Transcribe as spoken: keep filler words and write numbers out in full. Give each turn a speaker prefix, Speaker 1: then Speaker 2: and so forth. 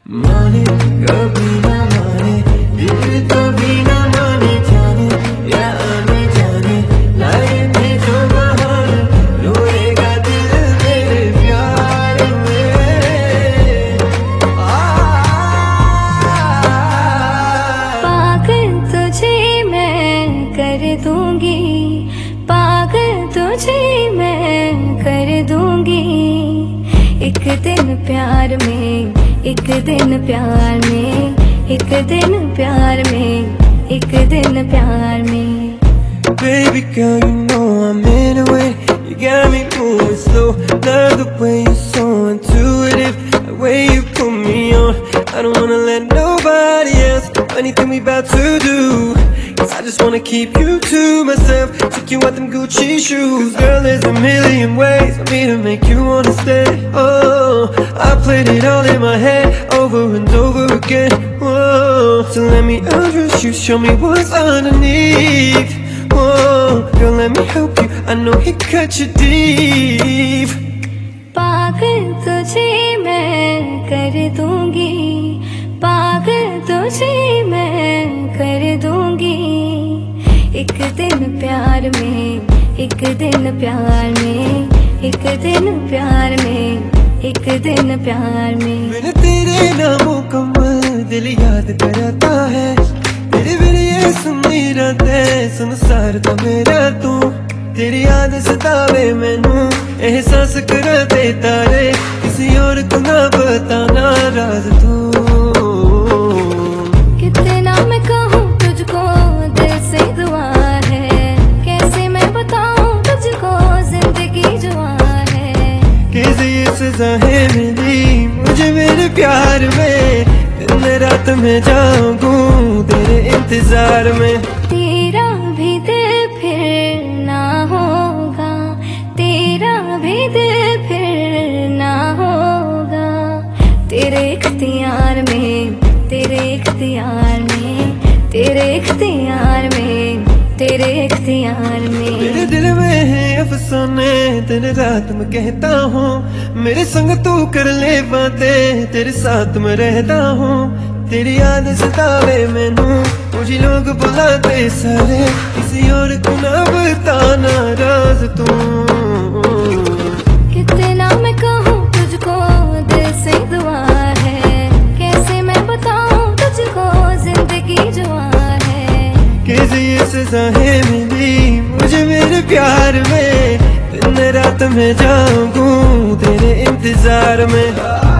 Speaker 1: माने कभी ना माने, दिल कभी ना माने, जाने या आने जाने, लाए थे जो बहाने, रोएगा दिल मेरे प्यार में। आ,
Speaker 2: पागल तुझे मैं कर दूंगी, पागल तुझे मैं कर दूंगी। एक दिन प्यार में, एक दिन प्यार में, एक दिन प्यार में, एक दिन प्यार में।
Speaker 1: Baby girl, you know I'm in a way. You got me moving slow. Love the way you're so intuitive, the way you put me on. I don't wanna let nobody else do anything we about to do, 'cause I just wanna keep you to myself. Take you out them Gucci shoes. 'Cause girl, there's a million ways for me to make you wanna stay. Oh, I played it all in my head over and over again. Whoa, so let me undress you, show me what's underneath. Oh, girl, let me help you, I know he cut you deep.
Speaker 2: पागल तुझे मैं कर दूंगी, पागल तुझे मैं कर दूंगी। एक दिन प्यार में, एक दिन प्यार में, एक दिन प्यार में, एक दिन प्यार में।
Speaker 1: मैंने तेरे नामों कमल दिल याद कराता है, तेरे बिन ये सुनी रातें संसार था मेरा तू। तेरी याद सतावे मैनू, एहसास कराते तारे, किसी और को ना बताना राज तू।
Speaker 2: कितना मैं कहूँ तुझको, दिल से दुआ है, कैसे मैं बताऊँ तुझको जिंदगी जुआ है।
Speaker 1: कैसे ये सजा है मिली मुझे मेरे प्यार में, दिन रात में जाऊंगी तेरे इंतजार में।
Speaker 2: तेरा भी दिल फिर ना होगा, तेरा भी दिल फिर ना होगा। तेरे इख्तियार में, तेरे इख्तियार में, तेरे इख्तियार में, तेरे इख्तियार में।
Speaker 1: मेरे दिल में है अफसाने, दिन रात मैं कहता हूँ मेरे संग तू कर ले बातें, तेरे साथ मैं रहता हूँ। तेरी याद सतावे मैनू, मुझे लोग बुलाते सारे, किसी और को ना बताना राज तू।
Speaker 2: कितना मैं कहूँ तुझको, दिल से दुआ है, कैसे मैं बताऊँ तुझको जिंदगी जुआ है।
Speaker 1: कैसे ये सजा है मिली मुझे मेरे प्यार में, दिन रात में जाऊंगी तेरे इंतजार में।